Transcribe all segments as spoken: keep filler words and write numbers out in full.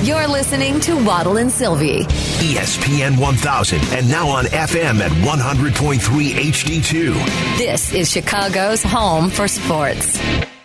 You're listening to Waddle and Sylvie. E S P N one thousand and now on F M at one hundred point three H D two. This is Chicago's home for sports.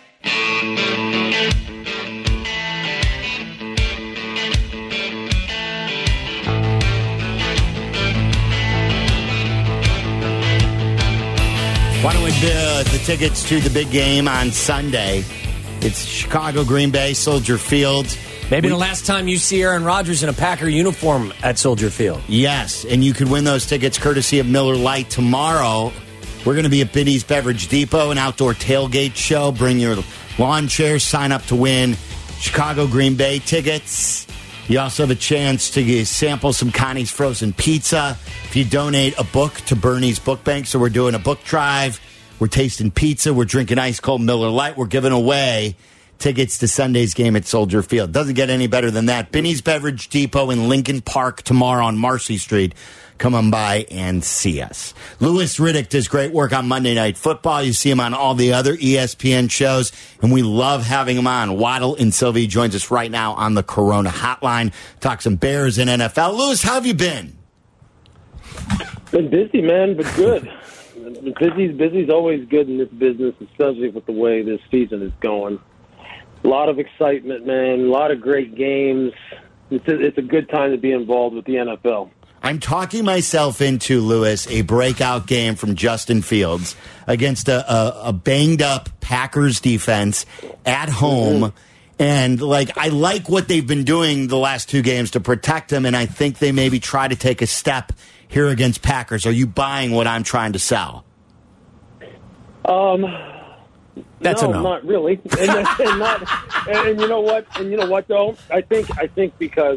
Why don't we do the tickets to the big game on Sunday? It's Chicago, Green Bay, Soldier Field. Maybe we, the last time you see Aaron Rodgers in a Packer uniform at Soldier Field. Yes, and you could win those tickets courtesy of Miller Lite tomorrow. We're going to be at Biddy's Beverage Depot, an outdoor tailgate show. Bring your lawn chairs, sign up to win Chicago, Green Bay tickets. You also have a chance to sample some Connie's Frozen Pizza if you donate a book to Bernie's Book Bank. So we're doing a book drive. We're tasting pizza. We're drinking ice cold Miller Lite. We're giving away tickets to Sunday's game at Soldier Field. Doesn't get any better than that. Benny's Beverage Depot in Lincoln Park tomorrow on Marcy Street. Come on by and see us. Louis Riddick does great work on Monday Night Football. You see him on all the other E S P N shows, and we love having him on. Waddle and Sylvie joins us right now on the Corona Hotline. Talk some Bears and N F L. Louis, how have you been? Been busy, man, but good. Busy's, busy's always good in this business, especially with the way this season is going. A lot of excitement, man. A lot of great games. It's a, it's a good time to be involved with the N F L. I'm talking myself into, Louis, a breakout game from Justin Fields against a, a, a banged-up Packers defense at home. Mm-hmm. And, like, I like what they've been doing the last two games to protect him, and I think they maybe try to take a step here against Packers. Are you buying what I'm trying to sell? Um, That's no, a no. not really. And, and, not, and, and you know what? And you know what, though? I think I think because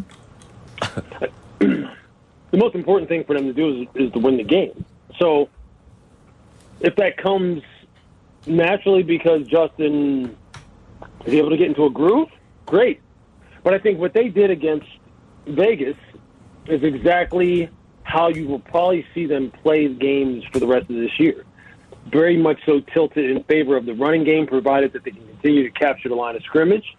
the most important thing for them to do is, is to win the game. So if that comes naturally because Justin is able to get into a groove, great. But I think what they did against Vegas is exactly how you will probably see them play games for the rest of this year. Very much so tilted in favor of the running game, provided that they can continue to capture the line of scrimmage.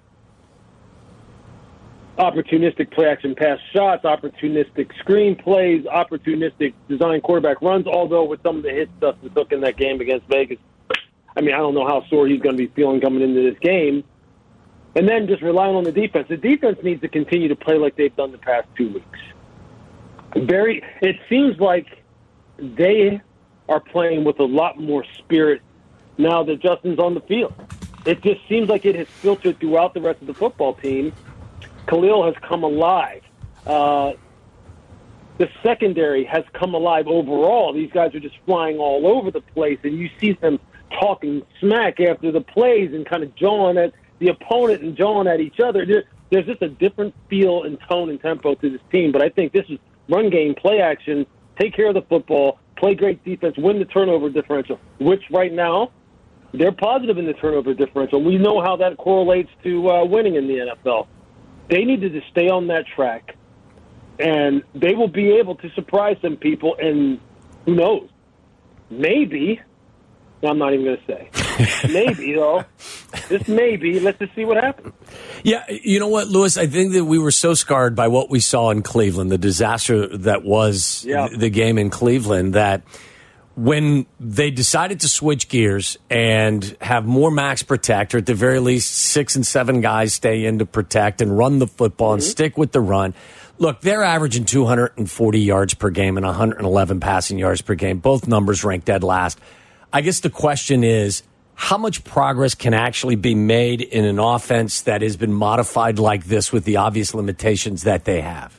Opportunistic play-action pass shots, opportunistic screen plays, opportunistic design quarterback runs, although with some of the hits Dustin took in that game against Vegas, I mean, I don't know how sore he's going to be feeling coming into this game. And then just relying on the defense. The defense needs to continue to play like they've done the past two weeks. Very. It seems like they are playing with a lot more spirit now that Justin's on the field. It just seems like it has filtered throughout the rest of the football team. Khalil has come alive. Uh, the secondary has come alive overall. These guys are just flying all over the place, and you see them talking smack after the plays and kind of jawing at the opponent and jawing at each other. There, there's just a different feel and tone and tempo to this team, but I think this is run game, play action, take care of the football, play great defense, win the turnover differential, which right now they're positive in the turnover differential. We know how that correlates to uh, winning in the N F L. They need to just stay on that track, and they will be able to surprise some people, and who knows, maybe, I'm not even going to say, maybe, though, just maybe, let's just see what happens. Yeah, you know what, Louis? I think that we were so scarred by what we saw in Cleveland, the disaster that was yeah. the game in Cleveland, that when they decided to switch gears and have more max protect, or at the very least six and seven guys stay in to protect and run the football mm-hmm. and stick with the run. Look, they're averaging two hundred forty yards per game and one hundred eleven passing yards per game. Both numbers ranked dead last. I guess the question is, how much progress can actually be made in an offense that has been modified like this with the obvious limitations that they have?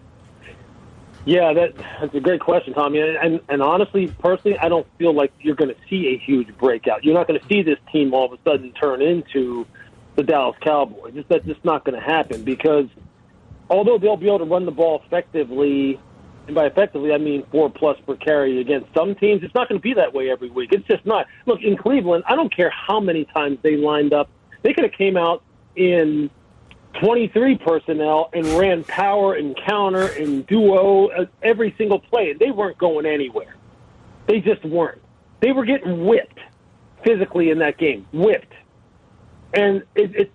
Yeah, that, that's a great question, Tommy. And, and, and honestly, personally, I don't feel like you're going to see a huge breakout. You're not going to see this team all of a sudden turn into the Dallas Cowboys. Just, that's just not going to happen, because although they'll be able to run the ball effectively, and by effectively I mean four plus per carry against some teams, it's not going to be that way every week. It's just not. Look, in Cleveland, I don't care how many times they lined up. They could have came out in twenty-three personnel and ran power and counter and duo every single play. They weren't going anywhere. They just weren't. They were getting whipped physically in that game, whipped. And it, it,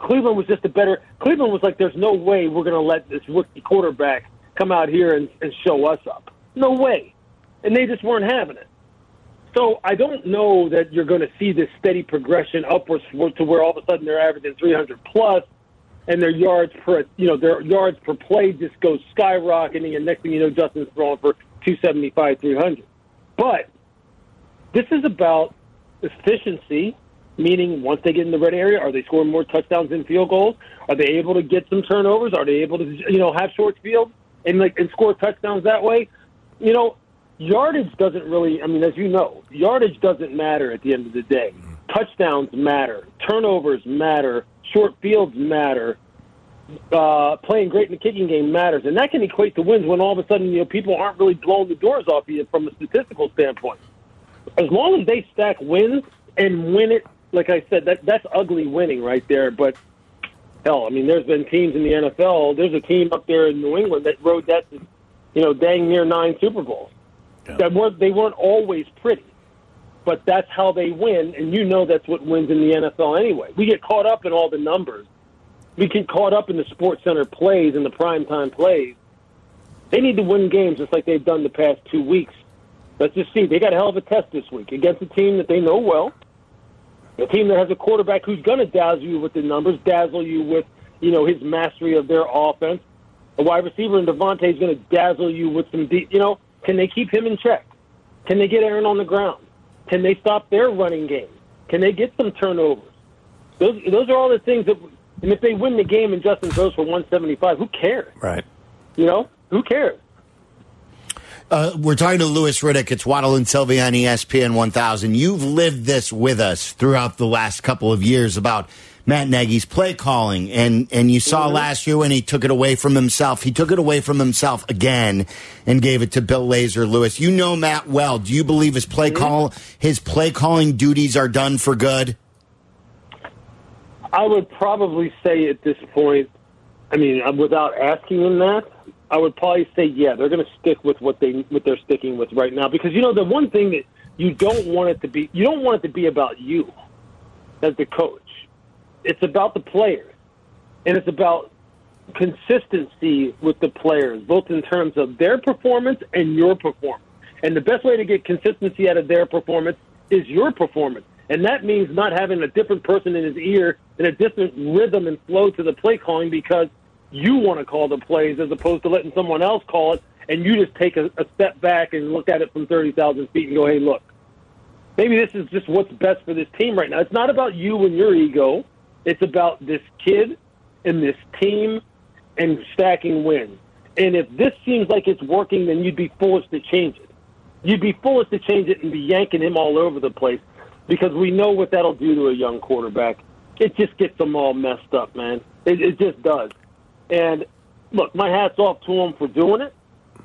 Cleveland was just a better – Cleveland was like, there's no way we're going to let this rookie quarterback come out here and, and show us up. No way. And they just weren't having it. So I don't know that you're going to see this steady progression upwards to where all of a sudden they're averaging three hundred plus, and their yards per you know their yards per play just goes skyrocketing, and next thing you know, Justin's throwing for two seventy-five, three hundred. But this is about efficiency, meaning once they get in the red area, are they scoring more touchdowns than field goals? Are they able to get some turnovers? Are they able to you know have short fields and like and score touchdowns that way? You know. Yardage doesn't really, I mean, as you know, yardage doesn't matter at the end of the day. Touchdowns matter. Turnovers matter. Short fields matter. Uh, playing great in the kicking game matters. And that can equate to wins when all of a sudden, you know, people aren't really blowing the doors off you from a statistical standpoint. As long as they stack wins and win it, like I said, that that's ugly winning right there. But, hell, I mean, there's been teams in the N F L. There's a team up there in New England that rode that to, you know, dang near nine Super Bowls. Yeah. That weren't, they weren't always pretty, but that's how they win, and you know that's what wins in the N F L anyway. We get caught up in all the numbers. We get caught up in the Sports Center plays and the primetime plays. They need to win games just like they've done the past two weeks. Let's just see. They got a hell of a test this week against a team that they know well, a team that has a quarterback who's going to dazzle you with the numbers, dazzle you with you know his mastery of their offense. A wide receiver in Devontae is going to dazzle you with some deep, you know, can they keep him in check? Can they get Aaron on the ground? Can they stop their running game? Can they get some turnovers? Those those are all the things that, and if they win the game and Justin throws for one seventy-five, who cares? Right. You know, who cares? Uh, we're talking to Louis Riddick. It's Waddle and Sylvia on E S P N one thousand. You've lived this with us throughout the last couple of years about Matt Nagy's play calling, and, and you saw mm-hmm. last year when he took it away from himself. He took it away from himself again and gave it to Bill Lazor. Lewis, you know Matt well. Do you believe his play mm-hmm. call, his play calling duties are done for good? I would probably say at this point, I mean, without asking him that, I would probably say, yeah, they're going to stick with what they what they're sticking with right now. Because you know the one thing that you don't want it to be, you don't want it to be about you as the coach. It's about the players, and it's about consistency with the players, both in terms of their performance and your performance. And the best way to get consistency out of their performance is your performance. And that means not having a different person in his ear and a different rhythm and flow to the play calling because you want to call the plays as opposed to letting someone else call it, and you just take a, a step back and look at it from thirty thousand feet and go, hey, look, maybe this is just what's best for this team right now. It's not about you and your ego. It's about this kid and this team and stacking wins. And if this seems like it's working, then you'd be foolish to change it. You'd be foolish to change it and be yanking him all over the place because we know what that'll do to a young quarterback. It just gets them all messed up, man. It, it just does. And, look, my hat's off to him for doing it.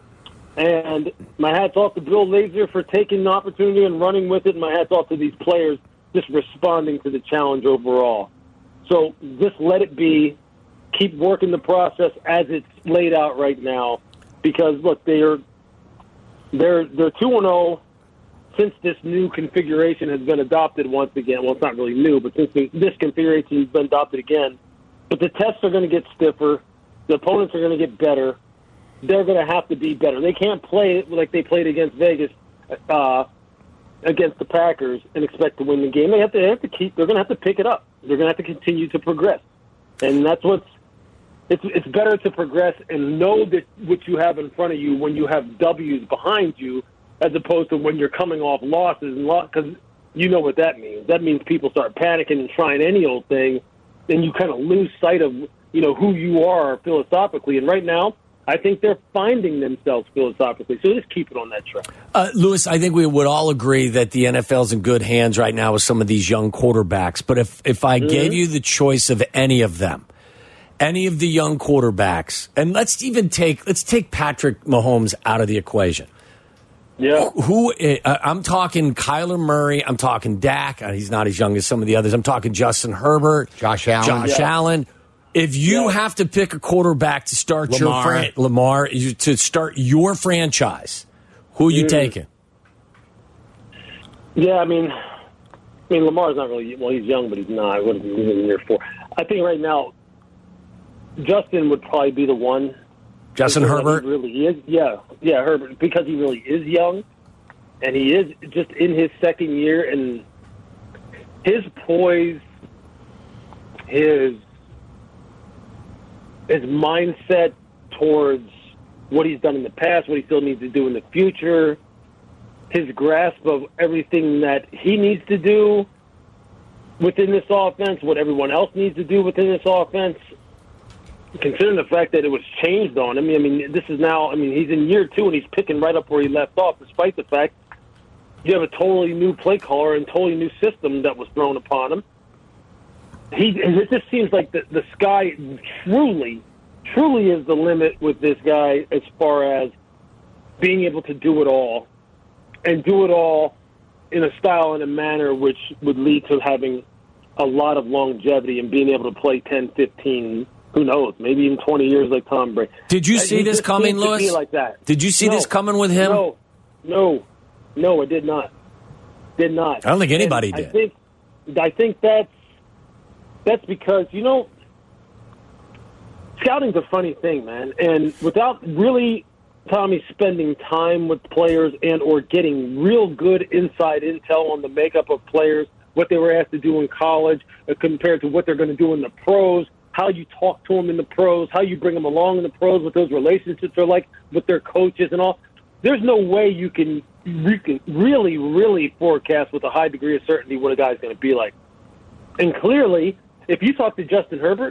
And my hat's off to Bill Lazor for taking the opportunity and running with it. And my hat's off to these players just responding to the challenge overall. So just let it be. Keep working the process as it's laid out right now, because look, they're they're they're two and zero since this new configuration has been adopted once again. Well, it's not really new, but since this configuration has been adopted again. But the tests are going to get stiffer. The opponents are going to get better. They're going to have to be better. They can't play like they played against Vegas. Uh, against the Packers and expect to win the game. They have to, they have to keep. They're going to have to pick it up. They're going to have to continue to progress, and that's what's. It's it's better to progress and know that what you have in front of you when you have W's behind you, as opposed to when you're coming off losses and because you know what that means. That means people start panicking and trying any old thing, and you kind of lose sight of you know who you are philosophically. And right now, I think they're finding themselves philosophically. So just keep it on that track. Uh, Lewis, I think we would all agree that the N F L's in good hands right now with some of these young quarterbacks. But if, if I mm-hmm. gave you the choice of any of them, any of the young quarterbacks, and let's even take let's take Patrick Mahomes out of the equation. Yeah. Who uh, I'm talking Kyler Murray. I'm talking Dak. Uh, he's not as young as some of the others. I'm talking Justin Herbert, Josh Allen. Josh yeah. Allen. If you yeah. have to pick a quarterback to start Lamar. your fran- Lamar you, to start your franchise, who are you mm. taking? Yeah, I mean, I mean Lamar's not really well. He's young, but he's not. What is he in year four? I think right now, Justin would probably be the one. Justin Herbert? He really is. Yeah, yeah, Herbert, because he really is young, and he is just in his second year, and his poise, his his mindset towards what he's done in the past, what he still needs to do in the future, his grasp of everything that he needs to do within this offense, what everyone else needs to do within this offense, considering the fact that it was changed on him. I mean, this is now, I mean, he's in year two and he's picking right up where he left off, despite the fact you have a totally new play caller and totally new system that was thrown upon him. He, it just seems like the, the sky truly, truly is the limit with this guy as far as being able to do it all, and do it all in a style and a manner which would lead to having a lot of longevity and being able to play ten, fifteen, who knows, maybe even twenty years like Tom Brady. Did you see He this just coming, seems to Louis? be like that. Did you see No. this coming with him? No, no, no, I did not. Did not. I don't think anybody And did. I think, I think that's that's because, you know, scouting's a funny thing, man. And without really, Tommy, spending time with players and or getting real good inside intel on the makeup of players, what they were asked to do in college uh, compared to what they're going to do in the pros, how you talk to them in the pros, how you bring them along in the pros, what those relationships are like with their coaches and all. There's no way you can, you can really, really forecast with a high degree of certainty what a guy's going to be like. And clearly, if you talk to Justin Herbert,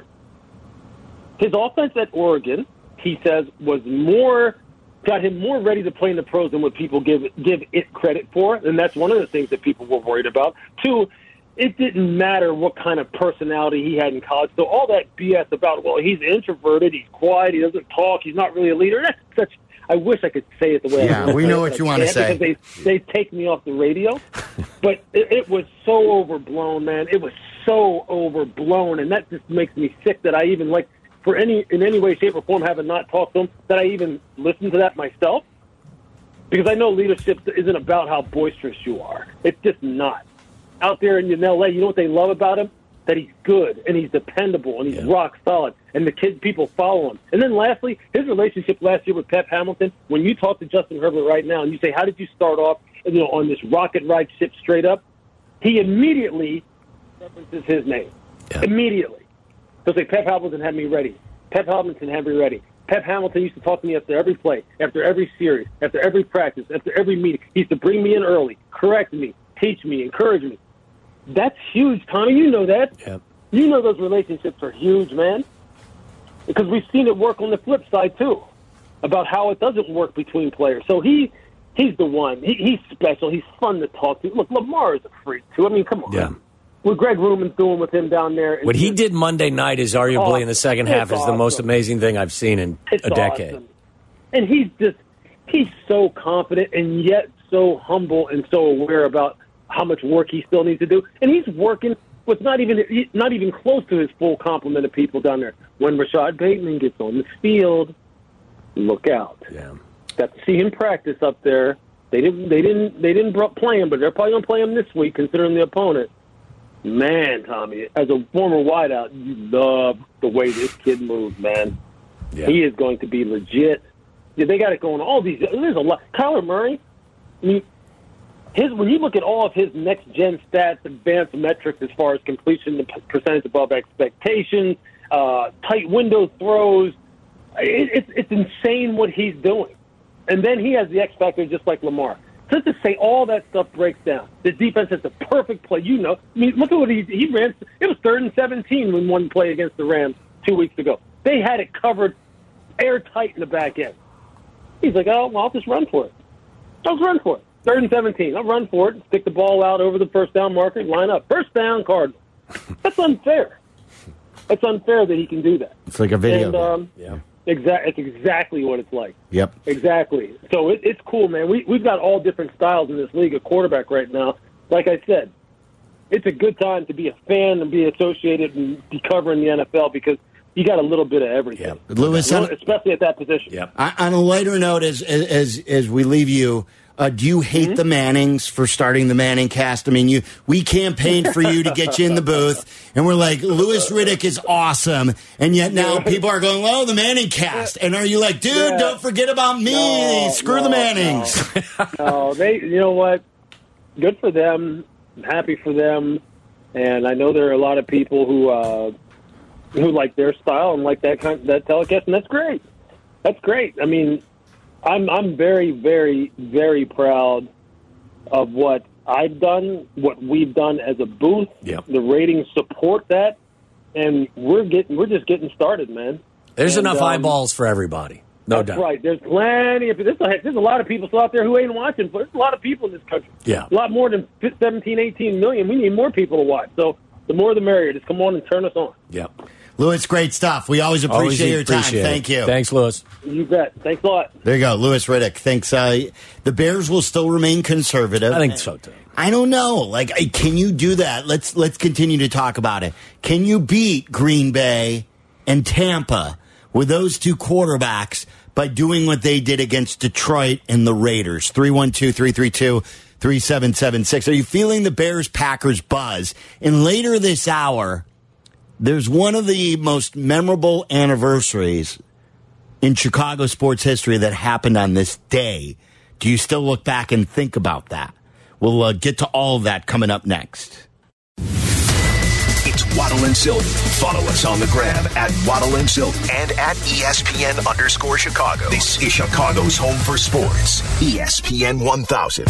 his offense at Oregon, he says, was more got him more ready to play in the pros than what people give give it credit for, and that's one of the things that people were worried about. Two, it didn't matter what kind of personality he had in college. So all that B S about, well, he's introverted, he's quiet, he doesn't talk, he's not really a leader. That's such. I wish I could say it the way. Yeah, I we know what you want to say. Because they they take me off the radio, but it, it was so overblown, man. It was so overblown, and that just makes me sick that I even like. For any in any way, shape, or form, having not talked to him, that I even listen to that myself. Because I know leadership isn't about how boisterous you are. It's just not. Out there in L A, you know what they love about him? That he's good, and he's dependable, and he's Yeah. rock solid, and the kids, people follow him. And then lastly, his relationship last year with Pep Hamilton, when you talk to Justin Herbert right now, and you say, how did you start off you know, on this rocket ride ship straight up? He immediately references his name. Yeah. Immediately. He'll say, Pep Hamilton had me ready. Pep Hamilton had me ready. Pep Hamilton used to talk to me after every play, after every series, after every practice, after every meeting. He used to bring me in early, correct me, teach me, encourage me. That's huge, Tommy. You know that. Yep. You know those relationships are huge, man. Because we've seen it work on the flip side, too, about how it doesn't work between players. So he he's the one. He, he's special. He's fun to talk to. Look, Lamar is a freak, too. I mean, come on. Yeah. What Greg Roman's doing with him down there. What he just, did Monday night is arguably awesome. in the second half It's is the most awesome. amazing thing I've seen in It's a decade. awesome. And he's just, he's so confident and yet so humble and so aware about how much work he still needs to do. And he's working with not even not even close to his full complement of people down there. When Rashad Bateman gets on the field, look out. Yeah. Got to see him practice up there. They didn't they didn't they didn't play him, but they're probably gonna play him this week considering the opponent. Man, Tommy, as a former wideout, you love the way this kid moves, man. Yeah. He is going to be legit. Yeah, they got it going. All these, there's a lot. Kyler Murray, I mean, his when you look at all of his next gen stats, advanced metrics as far as completion, the percentage above expectations, uh, tight window throws, it, it's it's insane what he's doing. And then he has the X factor just like Lamar. So to say all that stuff breaks down. The defense has the perfect play. You know, I mean, look at what he he ran. It was third and seventeen when one play against the Rams two weeks ago. They had it covered airtight in the back end. He's like, oh, well, I'll just run for it. I'll just run for it. Third and seventeen. I'll run for it, stick the ball out over the first down marker, line up. First down, Cardinals. That's unfair. That's unfair that he can do that. It's like a video. And, um, Yeah. Exactly, it's exactly what it's like. Yep. Exactly. So it, it's cool, man. We, we've got all different styles in this league of quarterback right now. Like I said, it's a good time to be a fan and be associated and be covering the N F L because you got a little bit of everything. Yep. Lewis, on, Especially at that position. Yep. on a lighter note, as as as we leave you, Uh, do you hate mm-hmm. the Mannings for starting the Manning cast? I mean, you we campaigned for you to get you in the booth, and we're like, Louis Riddick is awesome, and yet now people are going, oh, the Manning cast. And are you like, dude, yeah. don't forget about me. No, Screw no, the Mannings. No. no, they, you know what? Good for them. I'm happy for them. And I know there are a lot of people who uh, who like their style and like that kind that telecast, and that's great. That's great. I mean, I'm I'm very, very, very proud of what I've done, what we've done as a booth. Yep. The ratings support that, and we're getting we're just getting started, man. There's and, enough um, eyeballs for everybody. No that's doubt. Right. There's plenty of there's a, there's a lot of people still out there who ain't watching. There's a lot of people in this country. Yeah. A lot more than seventeen, eighteen million. We need more people to watch. So the more the merrier. Just come on and turn us on. Yep. Louis, great stuff. We always appreciate always your appreciate time. it. Thank you. Thanks, Louis. You bet. Thanks a lot. There you go. Louis Riddick thinks uh, the Bears will still remain conservative. I think so, too. I don't know. Like, can you do that? Let's let's continue to talk about it. Can you beat Green Bay and Tampa with those two quarterbacks by doing what they did against Detroit and the Raiders? three one two, three three two, three seven seven six. Are you feeling the Bears-Packers buzz? And later this hour, there's one of the most memorable anniversaries in Chicago sports history that happened on this day. Do you still look back and think about that? We'll uh, get to all of that coming up next. It's Waddle and Silvy. Follow us on the gram at Waddle and Silvy and at E S P N underscore Chicago. This is Chicago's home for sports. E S P N one thousand.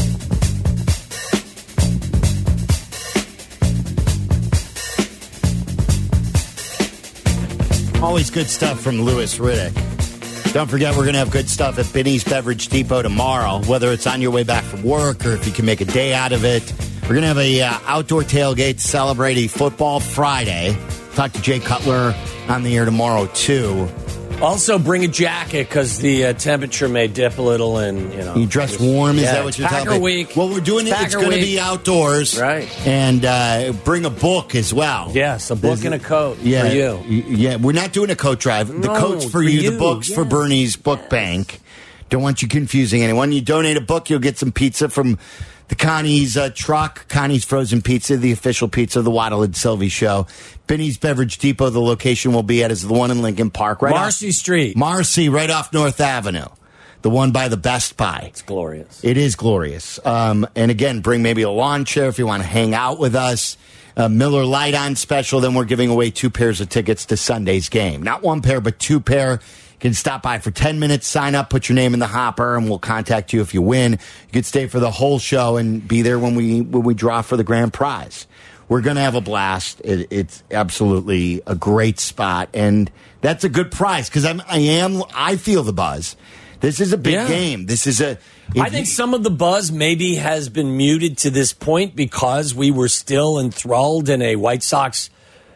Always good stuff from Louis Riddick. Don't forget, we're going to have good stuff at Binny's Beverage Depot tomorrow, whether it's on your way back from work or if you can make a day out of it. We're going to have a uh, outdoor tailgate to celebrate a football Friday. Talk to Jay Cutler on the air tomorrow, too. Also, bring a jacket because the uh, temperature may dip a little, and you know. You dress just, warm? Is yeah, that what you're Packer telling me? Week. Well, we're doing it. Packer it's going to be outdoors, right? And uh, bring a book as well. Yes, a book There's, and a coat yeah, for you. Yeah, we're not doing a coat drive. The no, coat's for, for you. you. The book's yeah. for Bernie's Book Bank. Don't want you confusing anyone. You donate a book, you'll get some pizza from the Connie's uh, truck, Connie's Frozen Pizza, the official pizza of the Waddle and Silvy Show. Binny's Beverage Depot, the location we'll be at is the one in Lincoln Park. Right Marcy off, Street. Marcy, right off North Avenue. The one by the Best Buy. It's glorious. It is glorious. Um, and again, bring maybe a lawn chair if you want to hang out with us. Uh, Miller Lite on special. Then we're giving away two pairs of tickets to Sunday's game. Not one pair, but two pair. You can stop by for ten minutes, sign up, put your name in the hopper, and we'll contact you if you win. You can stay for the whole show and be there when we when we draw for the grand prize. We're going to have a blast. It, it's absolutely a great spot, and that's a good prize because I'm I am I feel the buzz. This is a big yeah. game. This is a. I think some of the buzz maybe has been muted to this point because we were still enthralled in a White Sox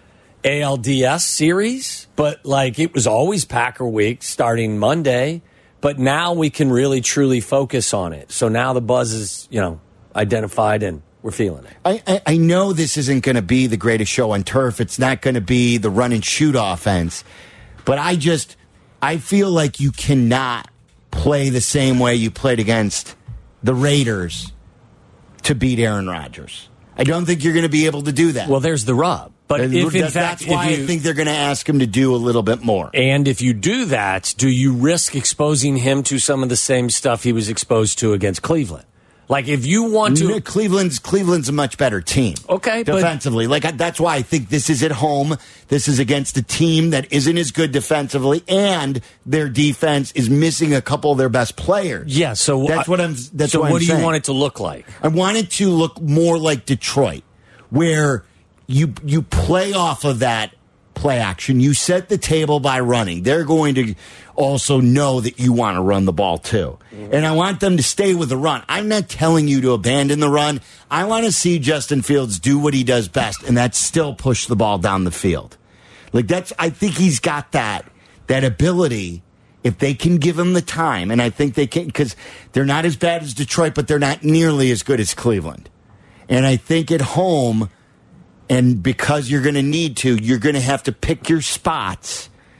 A L D S series, but like it was always Packer week starting Monday, but now we can really truly focus on it. So now the buzz is, you know, identified and we're feeling it. I, I, I know this isn't going to be the greatest show on turf. It's not going to be the run and shoot offense, but I just, I feel like you cannot play the same way you played against the Raiders to beat Aaron Rodgers. I don't think you're going to be able to do that. Well, there's the rub. But if, in that's, fact, that's why you, I think they're going to ask him to do a little bit more. And if you do that, do you risk exposing him to some of the same stuff he was exposed to against Cleveland? Like, if you want to... No, Cleveland's Cleveland's a much better team. Okay, defensively. But, like, that's why I think this is at home. This is against a team that isn't as good defensively, and their defense is missing a couple of their best players. Yeah, so... That's what I'm That's So what, what I'm do saying. you want it to look like? I want it to look more like Detroit, where you you play off of that play action. You set the table by running. They're going to also know that you want to run the ball too. Mm-hmm. And I want them to stay with the run. I'm not telling you to abandon the run. I want to see Justin Fields do what he does best, and that's still push the ball down the field. Like that's I think he's got that that ability if they can give him the time, and I think they can because they're not as bad as Detroit, but they're not nearly as good as Cleveland. And I think at home, and because you're going to need to, you're going to have to pick your spots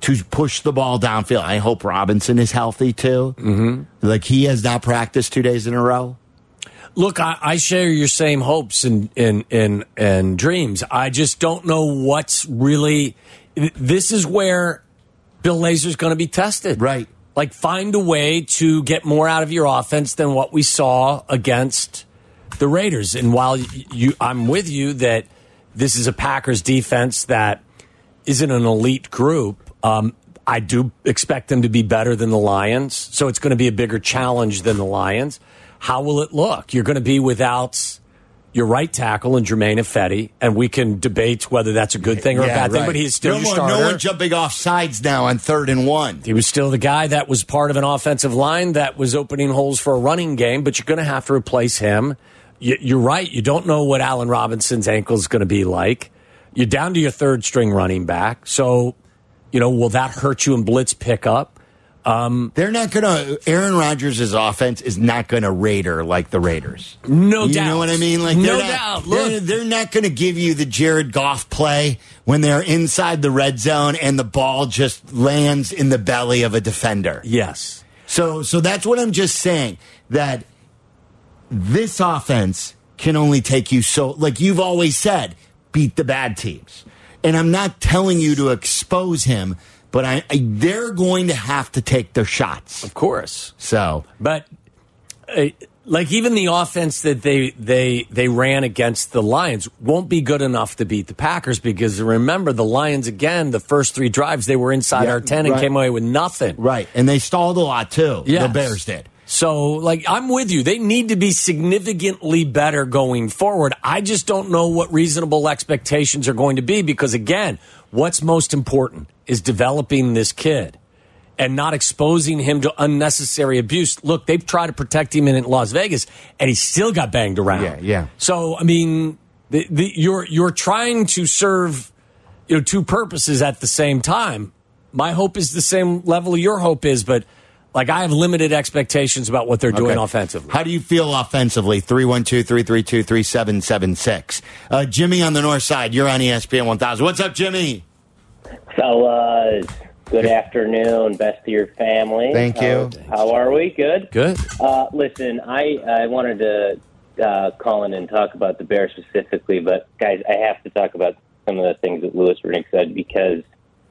to push the ball downfield. I hope Robinson is healthy too. Mm-hmm. Like he has not practiced two days in a row. Look, I, I share your same hopes and, and, and, and dreams. I just don't know what's really. This is where Bill Lazor's going to be tested. Right. Like, find a way to get more out of your offense than what we saw against the Raiders. And while you, I'm with you that this is a Packers defense that isn't an elite group, um, I do expect them to be better than the Lions. So it's going to be a bigger challenge than the Lions. How will it look? You're going to be without your right tackle in Jermaine Ifedi, and we can debate whether that's a good thing or yeah, a bad right. thing, but he's still no your more, starter. No one jumping off sides now on third and one. He was still the guy that was part of an offensive line that was opening holes for a running game, but you're going to have to replace him. You're right. You don't know what Allen Robinson's ankle is going to be like. You're down to your third string running back. So, you know, will that hurt you in blitz pickup? Um, They're not going to. Aaron Rodgers' offense is not going to Raider like the Raiders. No you doubt. You know what I mean? Like no not, doubt. They're, Look. they're not going to give you the Jared Goff play when they're inside the red zone and the ball just lands in the belly of a defender. Yes. So, so that's what I'm just saying. That this offense can only take you so. Like you've always said, beat the bad teams. And I'm not telling you to expose him. But I, I, they're going to have to take their shots. Of course. So, but uh, like even the offense that they they they ran against the Lions won't be good enough to beat the Packers because remember the Lions again the first three drives they were inside yeah, our ten and right. came away with nothing. Right, and they stalled a lot too. Yes. The Bears did. So, like, I'm with you. They need to be significantly better going forward. I just don't know what reasonable expectations are going to be because, again, what's most important is developing this kid and not exposing him to unnecessary abuse. Look, they've tried to protect him in Las Vegas, and he still got banged around. Yeah, yeah. So, I mean, the, the, you're you're trying to serve you know two purposes at the same time. My hope is the same level your hope is, but like I have limited expectations about what they're doing Okay. offensively. How do you feel offensively? three one two, three three two, three seven seven six. Uh, Jimmy on the north side, you're on E S P N one thousand. What's up, Jimmy? Fellas, good afternoon. Best to your family. Thank you. How, how are we? Good? Good. Uh, listen, I, I wanted to uh, call in and talk about the Bears specifically, but, guys, I have to talk about some of the things that Louis Riddick said because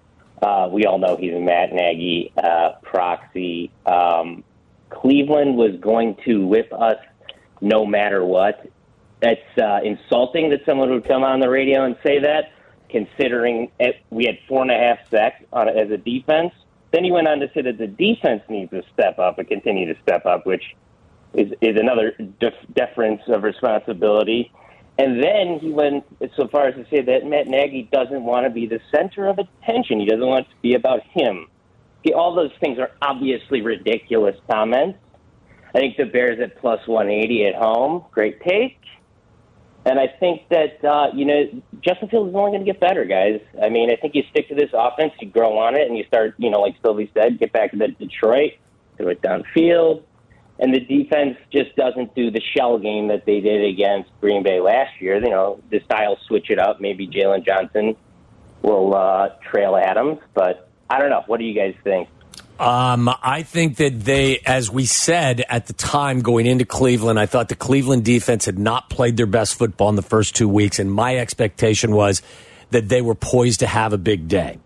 uh, we all know he's a Matt Nagy uh, proxy. Um, Cleveland was going to whip us no matter what. That's uh, insulting that someone would come on the radio and say that, considering it, we had four and a half sacks on it as a defense. Then he went on to say that the defense needs to step up and continue to step up, which is, is another def- deference of responsibility. And then he went so far as to say that Matt Nagy doesn't want to be the center of attention. He doesn't want it to be about him. He, all those things are obviously ridiculous comments. I think the Bears at plus one eighty at home, great take. And I think that, uh, you know, Justin Fields is only going to get better, guys. I mean, I think you stick to this offense, you grow on it, and you start, you know, like Sylvie said, get back to the Detroit, throw it downfield. And the defense just doesn't do the shell game that they did against Green Bay last year. You know, the style switch it up. Maybe Jalen Johnson will uh, trail Adams. But I don't know. What do you guys think? Um, I think that they, as we said at the time going into Cleveland, I thought the Cleveland defense had not played their best football in the first two weeks, and my expectation was that they were poised to have a big day.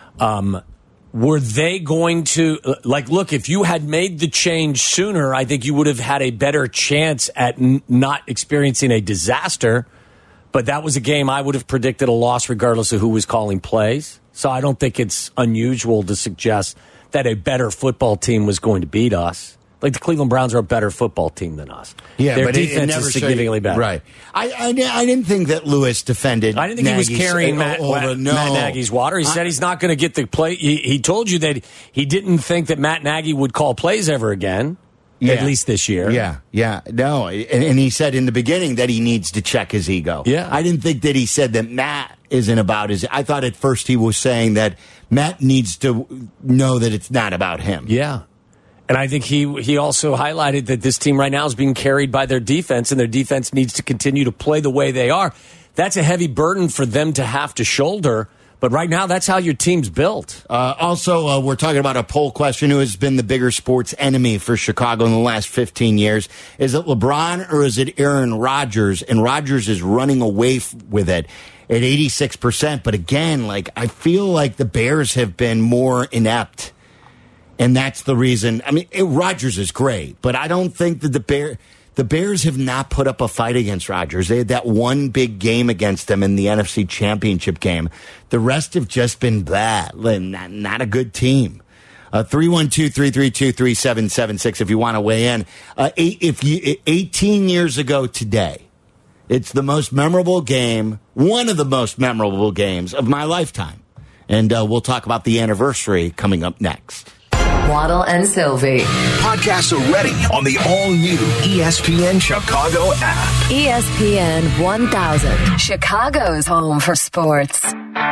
Um, were they going to, like, look, if you had made the change sooner, I think you would have had a better chance at n- not experiencing a disaster, but that was a game I would have predicted a loss regardless of who was calling plays. So I don't think it's unusual to suggest that a better football team was going to beat us. Like the Cleveland Browns are a better football team than us. Yeah, their but it- it defense never is significantly showed- better. Right. I, I, I didn't think that Lewis defended. I didn't think Nagy's, he was carrying uh, Matt, over, no. Matt Nagy's water. He said he's not going to get the play. He, he told you that he didn't think that Matt Nagy would call plays ever again, Yeah. at least this year. Yeah, yeah, no. And, and he said in the beginning that he needs to check his ego. Yeah. I didn't think that he said that Matt isn't about his. I thought at first he was saying that Matt needs to know that it's not about him. Yeah. And I think he he also highlighted that this team right now is being carried by their defense, and their defense needs to continue to play the way they are. That's a heavy burden for them to have to shoulder, But right now, that's how your team's built. Uh, also, uh, we're talking about a poll question. Who has been the bigger sports enemy for Chicago in the last fifteen years? Is it LeBron or is it Aaron Rodgers? And Rodgers is running away f- with it at eighty-six percent. But again, like I feel like the Bears have been more inept. And that's the reason. I mean, it, Rodgers is great, but I don't think that the Bears... The Bears have not put up a fight against Rodgers. They had that one big game against them in the N F C Championship game. The rest have just been bad. Not, not a good team. Uh, three one two, three three two, three seven seven six if you want to weigh in. Uh, eight, if you, eighteen years ago today, it's the most memorable game, one of the most memorable games of my lifetime. And uh, we'll talk about the anniversary coming up next. Waddle and Sylvie. Podcasts are ready on the all-new E S P N Chicago app. E S P N one thousand. Chicago's home for sports.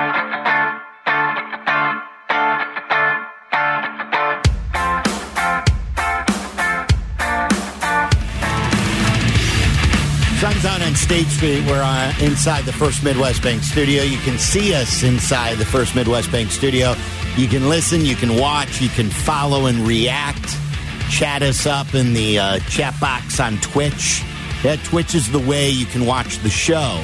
Sun's out on State Street. We're uh, inside the First Midwest Bank studio. You can see us inside the First Midwest Bank studio. You can listen, you can watch, you can follow and react. Chat us up in the uh, chat box on Twitch. Yeah, Twitch is the way you can watch the show.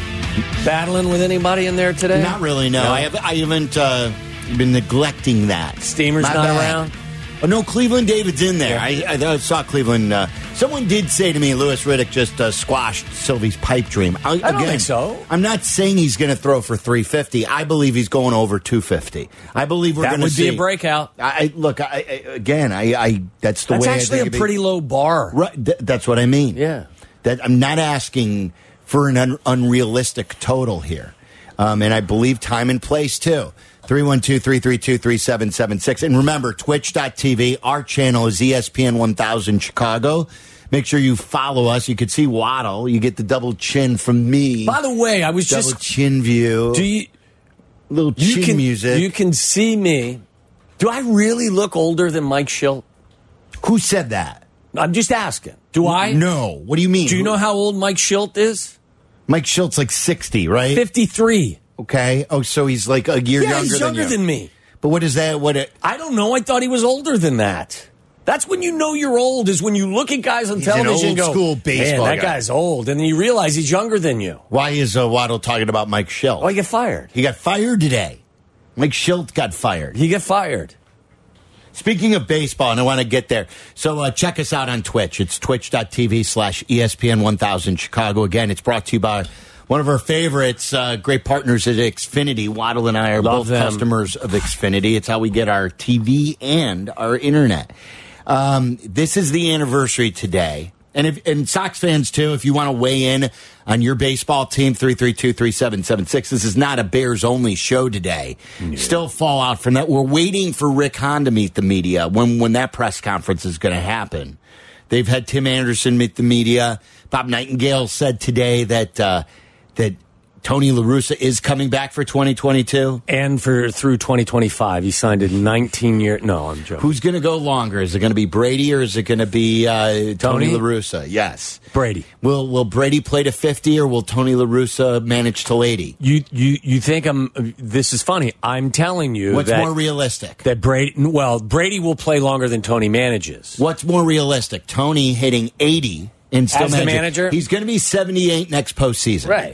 Battling with anybody in there today? Not really, no. no. I, have, I haven't uh, been neglecting that. Steamer's not, not bad. around? Oh, no, Cleveland David's in there. Yeah. I, I, I saw Cleveland. Uh, someone did say to me, Louis Riddick just uh, squashed Sylvie's pipe dream. I, I don't again, think so. I'm not saying he's going to throw for three fifty. I believe he's going over two fifty. I believe we're that going to see. That would be a breakout. I, I Look, I, I, again, I, I that's the that's way. That's actually I a think pretty low bar. Right, th- that's what I mean. Yeah. That I'm not asking for an un- unrealistic total here. Um, and I believe time and place, too. three one two, three three two, three seven seven six. And remember, twitch dot t v. Our channel is E S P N one thousand Chicago. Make sure you follow us. You could see Waddle. You get the double chin from me. By the way, I was double just... chin view. Do you... Little chin you can, music. You can see me. Do I really look older than Mike Schilt? Who said that? I'm just asking. Do I? No. What do you mean? Do you know how old Mike Schilt is? Mike Schilt's like sixty, right? fifty-three. Okay. Oh, so he's like a year yeah, younger he's younger than you. than me. But what is that? What? It, I don't know. I thought he was older than that. That's when you know you're old, is when you look at guys on he's television an and go, old school baseball man, that guy. guy's old. And then you realize he's younger than you. Why is uh, Waddle talking about Mike Schilt? Oh, he got fired. He got fired today. Mike Schilt got fired. He got fired. Speaking of baseball, and I want to get there. So uh, check us out on Twitch. It's twitch dot t v slash E S P N one thousand Chicago. Again, it's brought to you by one of our favorites, uh, great partners at Xfinity. Waddle and I are Love both them. customers of Xfinity. It's how we get our T V and our internet. Um, this is the anniversary today. And if, and Sox fans, too, if you want to weigh in on your baseball team, three three two, three seven seven six. This is not a Bears-only show today. Yeah. Still fallout from that. We're waiting for Rick Hahn to meet the media when, when that press conference is going to happen. They've had Tim Anderson meet the media. Bob Nightingale said today that uh, that Tony La Russa is coming back for twenty twenty-two. And for through twenty twenty-five. He signed a nineteen-year... No, I'm joking. Who's going to go longer? Is it going to be Brady or is it going to be uh, Tony? Tony La Russa? Yes. Brady. Will Will Brady play to fifty or will Tony La Russa manage till eighty? You you you think I'm... This is funny. I'm telling you What's that... more realistic? That Brady... Well, Brady will play longer than Tony manages. What's more realistic? Tony hitting eighty and still As the manager? He's going to be seventy-eight next postseason. Right.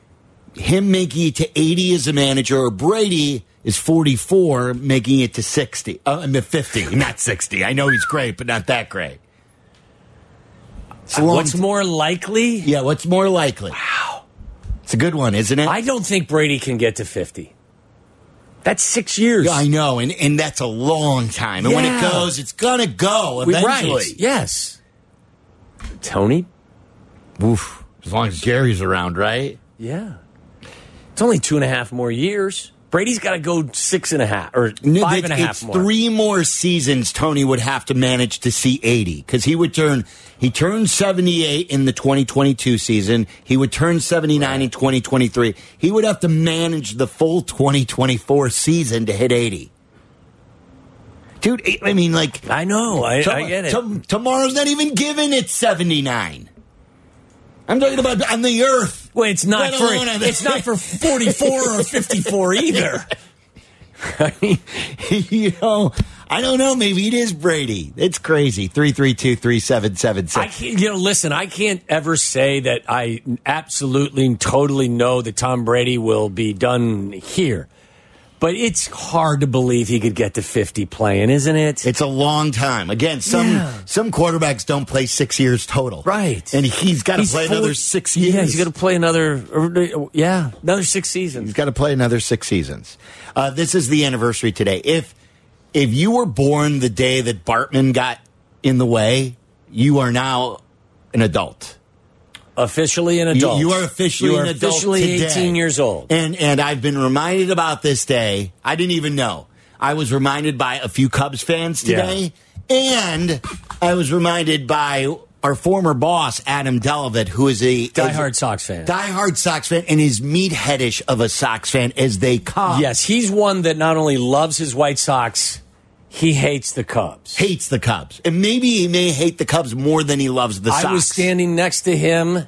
Him making it to eighty as a manager, or Brady is forty-four making it to sixty. Uh, I mean fifty, not sixty. I know he's great, but not that great. Uh, what's t- more likely? Yeah, what's more likely? Wow. It's a good one, isn't it? I don't think Brady can get to fifty. That's six years. Yeah, I know, and, and that's a long time. And yeah. when it goes, it's going to go eventually. Right. Yes. Tony? Oof. As long as Jerry's around, right? Yeah. It's only two and a half more years. Brady's got to go six and a half or no, five and a half it's more. Three more seasons Tony would have to manage to see eighty because he would turn he turned seventy-eight in the twenty twenty-two season. He would turn seventy-nine right. in twenty twenty-three. He would have to manage the full twenty twenty-four season to hit eighty. Dude, I mean, like I know, I, to, I get it. To, tomorrow's not even given. It's seventy-nine. I'm talking about on the earth. Well, it's not Let for alone on the- it's not for forty-four or fifty-four either. I mean, you know, I don't know. Maybe it is Brady. It's crazy. three three two, three seven seven I six. can't, you know, listen, I can't ever say that I absolutely, totally know that Tom Brady will be done here. But it's hard to believe he could get to fifty playing, isn't it? It's a long time. Again, some Yeah. some quarterbacks don't play six years total. Right. And he's got to He's play four- another six years. Yeah, he's got to play another, yeah, another six seasons. He's got to play another six seasons. Uh, this is the anniversary today. If if you were born the day that Bartman got in the way, you are now an adult. Officially an You, adult. you are officially You are an adult officially today. eighteen years old. And and I've been reminded about this day. I didn't even know. I was reminded by a few Cubs fans today, and I was reminded by our former boss Adam Delavitt, who is a Diehard is a Sox fan. diehard Sox fan, and is meatheadish of a Sox fan as they come. Yes, he's one that not only loves his White Sox, he hates the Cubs. Hates the Cubs, and maybe he may hate the Cubs more than he loves the Sox. I was standing next to him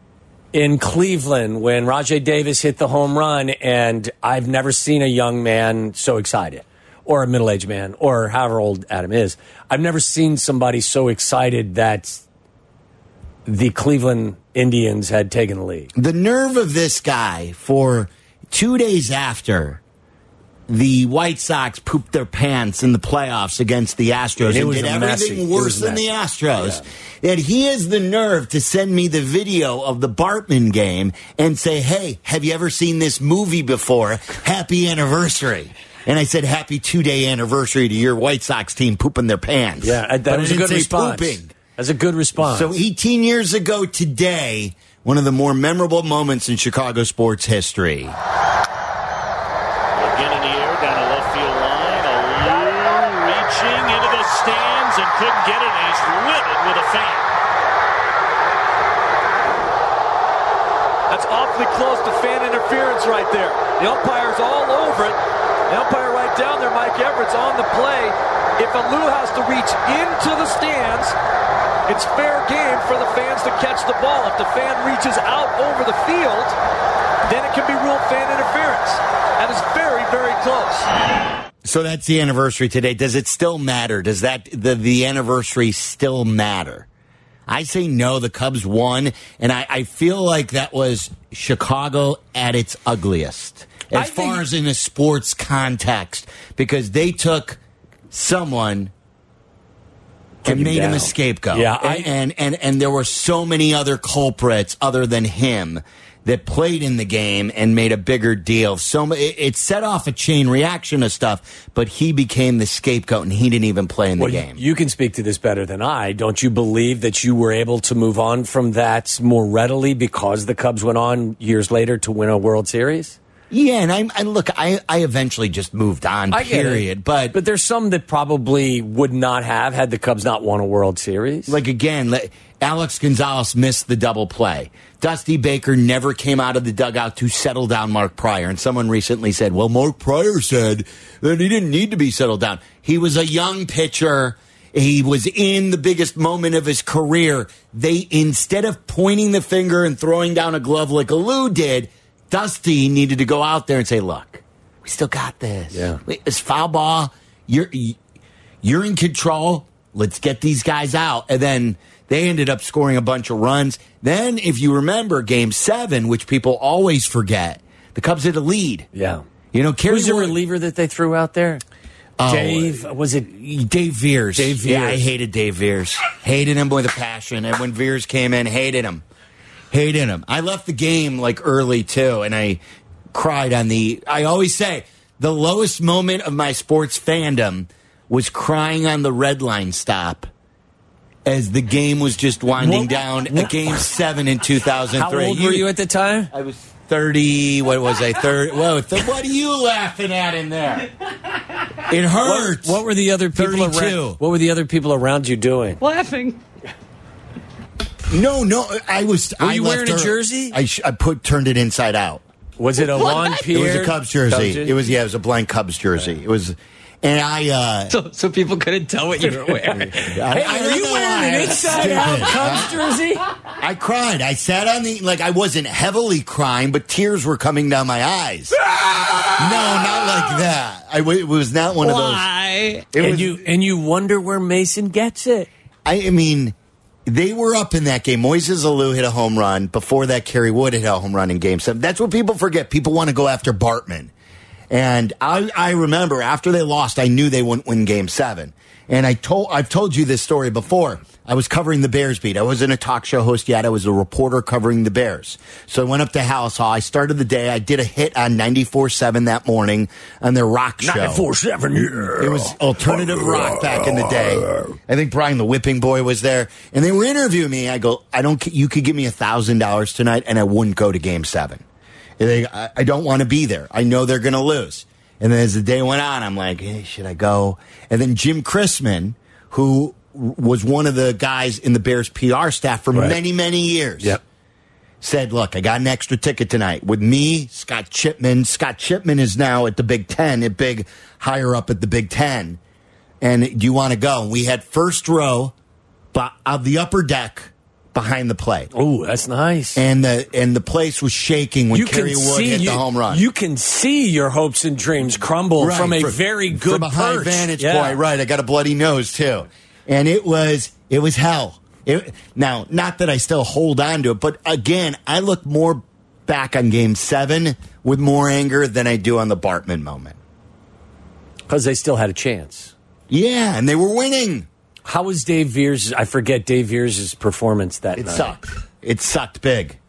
in Cleveland when Rajay Davis hit the home run, and I've never seen a young man so excited, or a middle-aged man, or however old Adam is. I've never seen somebody so excited that the Cleveland Indians had taken the lead. The nerve of this guy for two days after the White Sox pooped their pants in the playoffs against the Astros And it and, was did a everything messy- it worse was than the messy. Astros, that he has the nerve to send me the video of the Bartman game and say, hey, have you ever seen this movie before? Happy anniversary. And I said, happy two-day anniversary to your White Sox team pooping their pants. Yeah, that But I was a didn't good say response. pooping. That's a good response. So eighteen years ago today, one of the more memorable moments in Chicago sports history. Again in the air, down the left field line. Alou reaching into the stands and couldn't get it, and he's livid with a fan. That's awfully close to fan interference right there. The umpire's all over it. The umpire right down there, Mike Everett's on the play. If Alou has to reach into the stands, it's fair game for the fans to catch the ball. If the fan reaches out over the field, then it can be ruled fan interference. That is very, very close. So that's the anniversary today. Does it still matter? Does that the, the anniversary still matter? I say no. The Cubs won, and I, I feel like that was Chicago at its ugliest, as I think- far as in a sports context, because they took someone and him made him down. a scapegoat. Yeah, I- and, and and and there were so many other culprits other than him that played in the game and made a bigger deal. So ma- it, it set off a chain reaction of stuff, but he became the scapegoat, and he didn't even play in the Well, game. You can speak to this better than I. Don't you believe that you were able to move on from that more readily because the Cubs went on years later to win a World Series? Yeah, and I, I look, I, I eventually just moved on. I get it. Period. But But there's some that probably would not have had the Cubs not won a World Series. like again, le- Alex Gonzalez missed the double play. Dusty Baker never came out of the dugout to settle down Mark Pryor. And someone recently said, well, Mark Pryor said that he didn't need to be settled down. He was a young pitcher. He was in the biggest moment of his career. They, instead of pointing the finger and throwing down a glove like Alou did, Dusty needed to go out there and say, look, we still got this. Yeah. It's foul ball. You're, you're in control. Let's get these guys out. And then they ended up scoring a bunch of runs. Then, if you remember game seven, which people always forget, the Cubs had a lead. yeah. You know, Kerry Who's the Ward- reliever that they threw out there? Oh, Dave, was it? Dave Veers. Dave Yeah, I Veers. hated Dave Veers. Hated him with a passion. And when Veers came in, hated him. Hated him. I left the game like early too, and I cried on the. I always say the lowest moment of my sports fandom was crying on the red line stop as the game was just winding What- down. what- A game seven in two thousand three. How old were you at the time? I was thirty. What was I? Thirty. Whoa! Th- what are you laughing at in there? It What, hurts. what were the other people thirty-two. around? What were the other people around you doing? Laughing. No, no. I was. Were I you left wearing a her- jersey? I, sh- I put turned it inside out. Was it a Juan It Pierre? was a Cubs jersey. Cubs It was yeah. It was a blank Cubs jersey. It was, And I, uh, so, so people couldn't tell what you were wearing. I, Hey, I are don't you know wearing why. an inside out Cubs jersey? I cried. I sat on the, like, I wasn't heavily crying, but tears were coming down my eyes. No, not like that. I, it was not one of those. Why? It and was, you and you wonder where Mason gets it. I, I mean, they were up in that game. Moises Alou hit a home run. Before that, Kerry Wood hit a home run in game seven. That's what people forget. People want to go after Bartman. And I, I remember after they lost, I knew they wouldn't win game seven. And I told, I've told you this story before. I was covering the Bears beat. I wasn't a talk show host yet. I was a reporter covering the Bears. So I went up to House Hall. I started the day. I did a hit on ninety-four seven that morning on their rock show. ninety-four seven, yeah. It was alternative rock back in the day. I think Brian the Whipping Boy was there. And they were interviewing me. I go, I don't, you could give me one thousand dollars tonight and I wouldn't go to game seven. And they, I, I don't want to be there. I know they're going to lose. And then as the day went on, I'm like, hey, should I go? And then Jim Chrisman, who was one of the guys in the Bears P R staff for right. many, many years, yep. said, look, I got an extra ticket tonight with me, Scott Chipman. Scott Chipman is now at the Big Ten, a big higher up at the Big Ten. And do you want to go? And we had first row but of the upper deck behind the plate. Oh, that's nice. And the and the place was shaking when you Kerry can Wood see, hit you, the home run. You can see your hopes and dreams crumble Right, from a for- very good from a high perch. vantage Yeah. point. Right, I got a bloody nose too, and it was it was hell. It, now, not that I still hold on to it, but again, I look more back on Game Seven with more anger than I do on the Bartman moment. Because they still had a chance. Yeah, and they were winning. How was Dave Veers? I forget Dave Veers' performance that It night. sucked. It sucked big.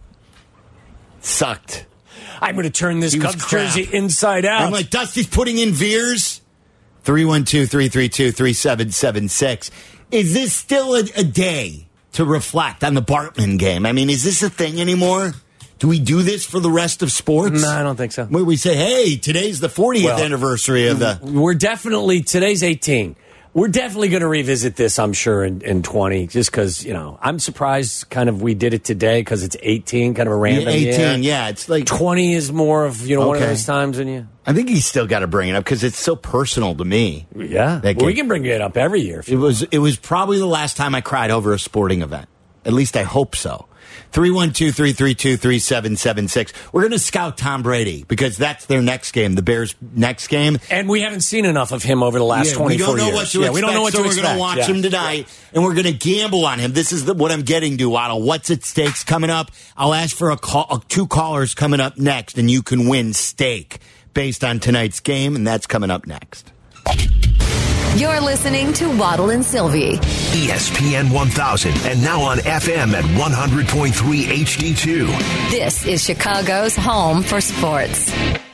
Sucked. I'm going to turn this He was Cubs crap. jersey inside out. I'm like, Dusty's putting in Veers. three one two, three three two, three seven seven six. Is this still a, a day to reflect on the Bartman game? I mean, is this a thing anymore? Do we do this for the rest of sports? No, I don't think so. Where we say, hey, today's the fortieth Well, anniversary of the... We're definitely, today's eighteen. We're definitely going to revisit this, I'm sure, in, in twenty, just because, you know, I'm surprised kind of we did it today because it's eighteen, kind of a random eighteen, year. yeah. It's like... twenty is more of, you know, one of Okay. those times when you... I think he's still got to bring it up because it's so personal to me. Yeah. That Well, we game. can bring it up every year. If It you was it was probably the last time I cried over a sporting event. At least I hope so. three one two, three three two, three seven seven six. We're going to scout Tom Brady because that's their next game, the Bears' next game. And we haven't seen enough of him over the last Yeah, twenty-four we don't know years. what to yeah, expect, we don't know what so to we're expect. going to watch Yeah. him tonight, and we're going to gamble on him. This is the, what I'm getting to, Waddle. What's at stakes coming up? I'll ask for a call, uh, two callers coming up next, and you can win steak based on tonight's game, and that's coming up next. You're listening to Waddle and Sylvie. E S P N one thousand and now on F M at one hundred point three H D two. This is Chicago's home for sports.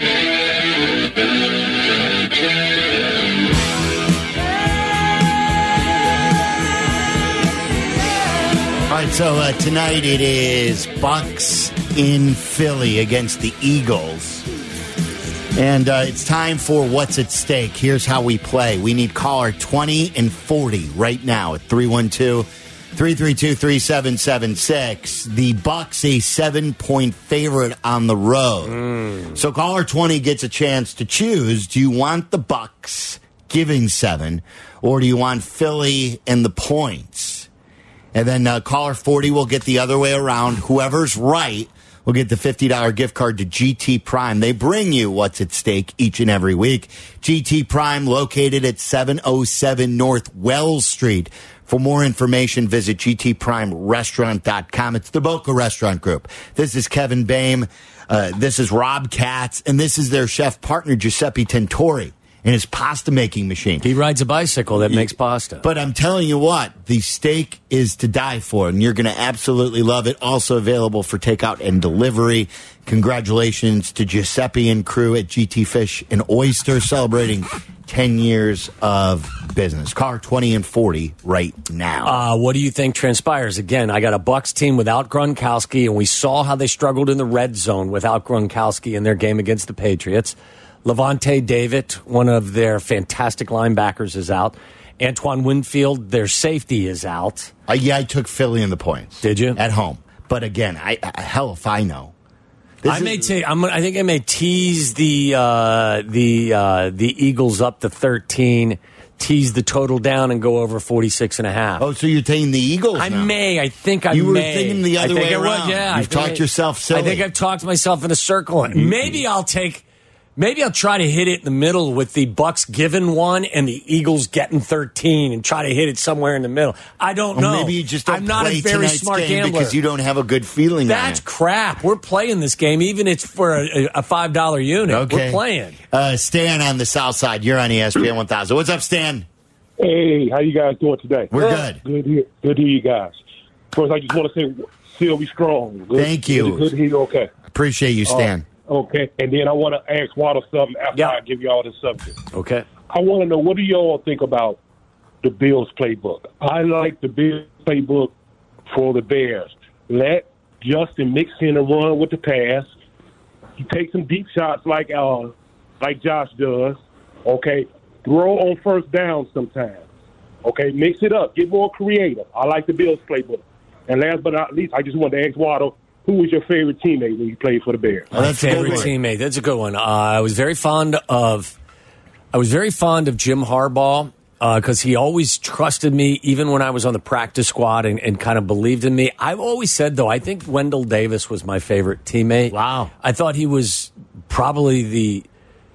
All right, so uh, tonight it is Bucks in Philly against the Eagles. And uh, it's time for What's at Stake. Here's how we play. We need caller twenty and forty right now at three one two, three three two, three seven seven six. The Bucks a seven-point favorite on the road. Mm. So caller twenty gets a chance to choose. Do you want the Bucks giving seven, or do you want Philly and the points? And then uh, caller forty will get the other way around. Whoever's right will get the fifty dollars gift card to G T Prime. They bring you What's at Stake each and every week. G T Prime, located at seven oh seven North Wells Street. For more information, visit G T Prime Restaurant dot com. It's the Boca Restaurant Group. This is Kevin Boehm. Uh, this is Rob Katz. And this is their chef partner, Giuseppe Tentori, and his pasta making machine. He rides a bicycle that makes pasta. But I'm telling you what, the steak is to die for, and you're going to absolutely love it. Also available for takeout and delivery. Congratulations to Giuseppe and crew at G T Fish and Oyster, celebrating ten years of business. Car twenty and forty right now. Uh, what do you think transpires? Again, I got a Bucks team without Gronkowski, and we saw how they struggled in the red zone without Gronkowski in their game against the Patriots. Levante David, one of their fantastic linebackers, is out. Antoine Winfield, their safety, is out. Uh, yeah, I took Philly in the points. Did you? At home. But again, I, I hell if I know. I may take. I'm. I think I may tease the uh, the uh, the Eagles up to thirteen. Tease the total down and go over forty-six and a half. Oh, so you're taking the Eagles I now. may. I think I you may. You were thinking the other I think way I around. Would, yeah, You've talked I, yourself silly. I think I've talked myself in a circle. Maybe I'll take... Maybe I'll try to hit it in the middle with the Bucks giving one and the Eagles getting thirteen and try to hit it somewhere in the middle. I don't or know. Maybe you just don't I'm not play a very tonight's smart game gambler. because you don't have a good feeling. That's on it. crap. We're playing this game, even if it's for a, a five dollar unit. Okay. We're playing. Uh, Stan on the South Side. You're on E S P N one thousand. What's up, Stan? Hey, how you guys doing today? We're good. Good to hear, good to hear you guys. First, I just want to say, still be strong. Good, Thank you. Good, good to hear you. Okay. Appreciate you, Stan. Uh, okay, and then I want to ask Waddle something after Yeah. I give you all the subject. Okay. I want to know, what do y'all think about the Bills playbook? I like the Bills playbook for the Bears. Let Justin mix in and run with the pass. You take some deep shots like uh, like Josh does. Okay, throw on first down sometimes. Okay, mix it up. Get more creative. I like the Bills playbook. And last but not least, I just wanted to ask Waddle, who was your favorite teammate when you played for the Bears? Oh, that's My a good favorite one. teammate. That's a good one. Uh, I was very fond of. I was very fond of Jim Harbaugh because he always trusted me, even when I was on the practice squad, and, and kind of believed in me. I've always said, though, I think Wendell Davis was my favorite teammate. Wow. I thought he was probably the.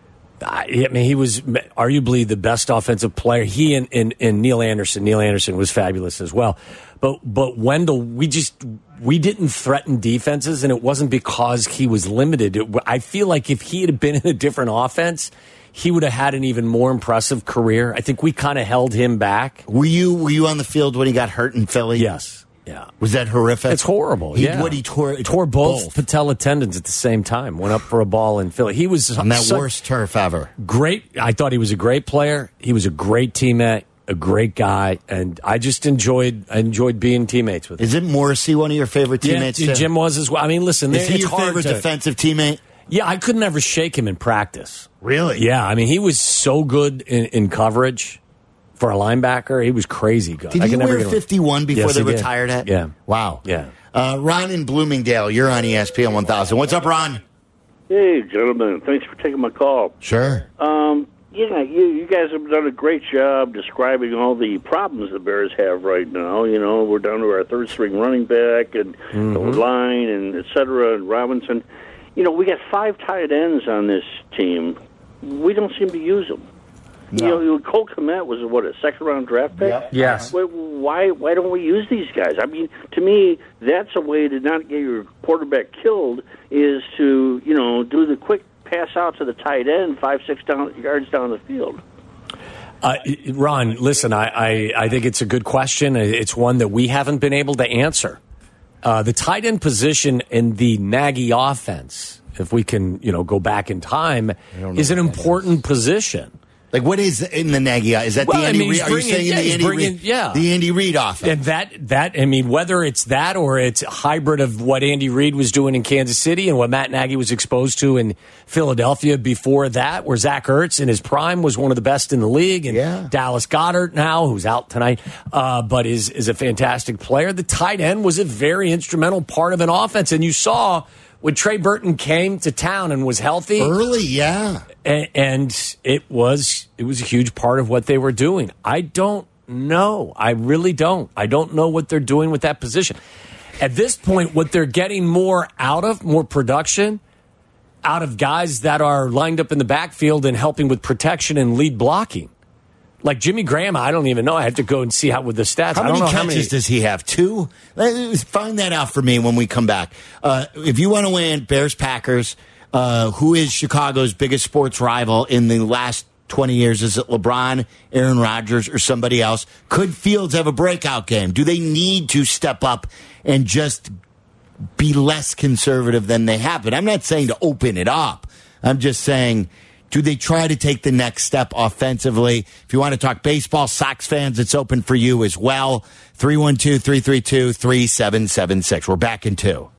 I mean, he was arguably the best offensive player. He and, and, and Neil Anderson. Neil Anderson was fabulous as well. But but Wendell, we just we didn't threaten defenses, and it wasn't because he was limited. It, I feel like if he had been in a different offense, he would have had an even more impressive career. I think we kind of held him back. Were you Were you on the field when he got hurt in Philly? Yes. Yeah. Was that horrific? It's horrible. He, yeah. What he tore tore both, both. patella tendons at the same time. Went up for a ball in Philly. He was on that such, worst turf ever. Great. I thought he was a great player. He was a great teammate, a great guy, and I just enjoyed I enjoyed being teammates with him. Is it Morrissey one of your favorite teammates? Yeah, too? Jim was as well. I mean, listen, is he it's your hard favorite to, defensive teammate? Yeah, I could never shake him in practice. Really? Yeah, I mean, he was so good in, in coverage for a linebacker. He was crazy good. Did I he could never wear get him. fifty-one before Yes, they he did. retired at? Yeah. Wow. Yeah. Uh, Ron in Bloomingdale, you're on E S P N one thousand. What's up, Ron? Hey, gentlemen. Thanks for taking my call. Sure. Um, yeah, you, you guys have done a great job describing all the problems the Bears have right now. You know, we're down to our third-string running back and Mm-hmm. the line and et cetera, and Robinson. You know, we got five tight ends on this team. We don't seem to use them. No. You know, Cole Kmet was, what, a second-round draft pick? Yep. Yes. Why, why why don't we use these guys? I mean, to me, that's a way to not get your quarterback killed, is to, you know, do the quick pass out to the tight end five, six down, yards down the field. Uh, Ron, listen, I, I, I think it's a good question. It's one that we haven't been able to answer. Uh, the tight end position in the Nagy offense, if we can, you know, go back in time, is an important position. Like, what is in the Nagy? Is that Well, the I Andy mean, Reid? he's Are you bringing- saying yeah, the he's Andy bringing- Reid? yeah. The Andy Reid offense. And that, that, I mean, whether it's that or it's a hybrid of what Andy Reid was doing in Kansas City and what Matt Nagy was exposed to in Philadelphia before that, where Zach Ertz in his prime was one of the best in the league, and Yeah. Dallas Goedert now, who's out tonight, uh, but is is a fantastic player. The tight end was a very instrumental part of an offense, and you saw when Trey Burton came to town and was healthy Early, yeah. and, and it was it was a huge part of what they were doing. I don't know. I really don't. I don't know what they're doing with that position. At this point, what they're getting more out of, more production, out of guys that are lined up in the backfield and helping with protection and lead blocking. Like Jimmy Graham, I don't even know. I have to go and see how with the stats. How I don't many know catches how many. does he have? Two? Let's find that out for me when we come back. Uh, if you want to win Bears Packers, uh, who is Chicago's biggest sports rival in the last twenty years? Is it LeBron, Aaron Rodgers, or somebody else? Could Fields have a breakout game? Do they need to step up and just be less conservative than they have been? I'm not saying to open it up. I'm just saying, do they try to take the next step offensively? If you want to talk baseball, Sox fans, it's open for you as well. three one two, three three two, three seven seven six. We're back in two.